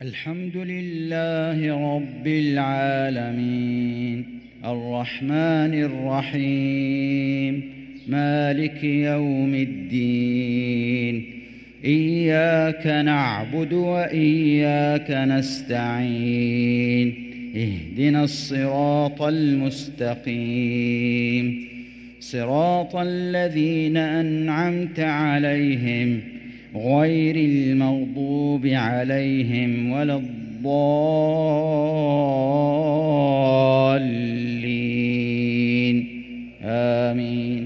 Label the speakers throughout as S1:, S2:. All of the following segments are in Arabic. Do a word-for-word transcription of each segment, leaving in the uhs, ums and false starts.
S1: الحمد لله رب العالمين الرحمن الرحيم مالك يوم الدين إياك نعبد وإياك نستعين اهدنا الصراط المستقيم صراط الذين أنعمت عليهم غير المغضوب عليهم ولا الضالين آمين.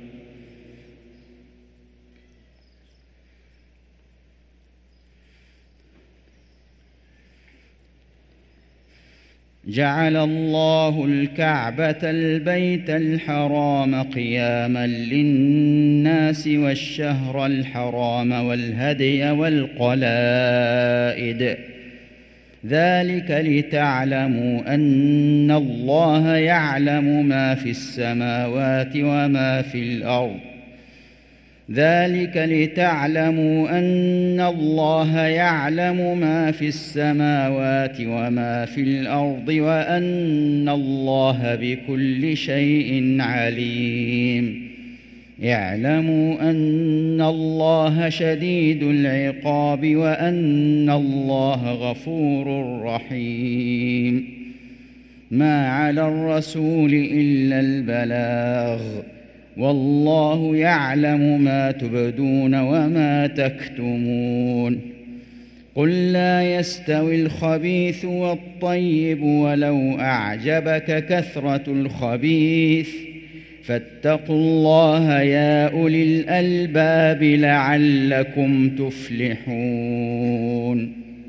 S1: جعل الله الكعبة البيت الحرام قياما للناس والشهر الحرام والهدي والقلائد ذلك لتعلموا أن الله يعلم ما في السماوات وما في الأرض ذلك لتعلموا أن الله يعلم ما في السماوات وما في الأرض وأن الله بكل شيء عليم. اعلموا أن الله شديد العقاب وأن الله غفور رحيم. ما على الرسول إلا البلاغ والله يعلم ما تبدون وما تكتمون. قل لا يستوي الخبيث والطيب ولو أعجبك كثرة الخبيث فاتقوا الله يا أولي الألباب لعلكم تفلحون.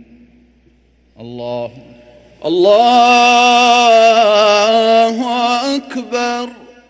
S1: الله
S2: الله أكبر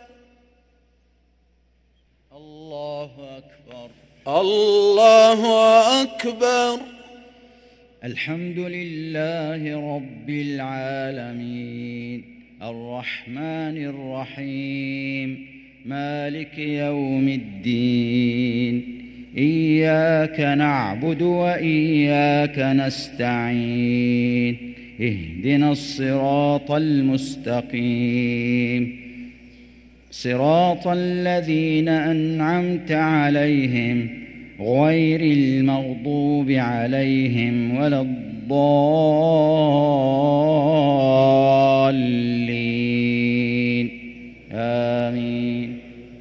S1: الله أكبر
S2: الله أكبر.
S1: الحمد لله رب العالمين الرحمن الرحيم مالك يوم الدين إياك نعبد وإياك نستعين اهدنا الصراط المستقيم صراط الذين أنعمت عليهم غير المغضوب عليهم ولا الضالين آمين.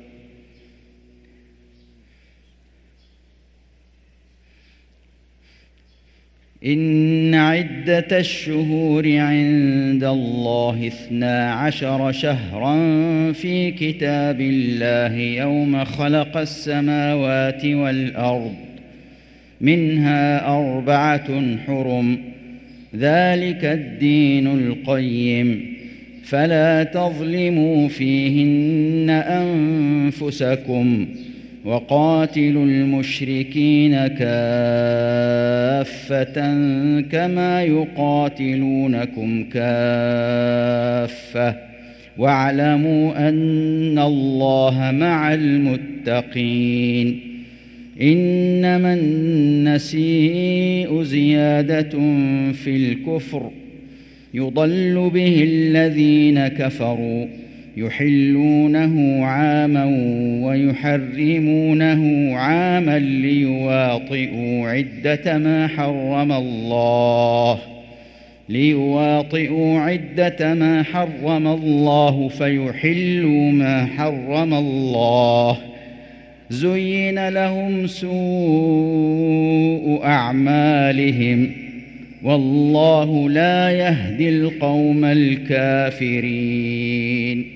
S1: إن عدة الشهور عند الله اثنا عشر شهرا في كتاب الله يوم خلق السماوات والأرض منها أربعة حرم ذلك الدين القيم فلا تظلموا فيهن أنفسكم وقاتلوا المشركين كافة كما يقاتلونكم كافة واعلموا أن الله مع المتقين. إنما النسيء زيادة في الكفر يضل به الذين كفروا يحلونه عاما ويحرمونه عاما ليواطئوا عدة ما حرم الله ليواطئوا عدة ما حرم الله فيحلوا ما حرم الله. زين لهم سوء أعمالهم والله لا يهدي القوم الكافرين.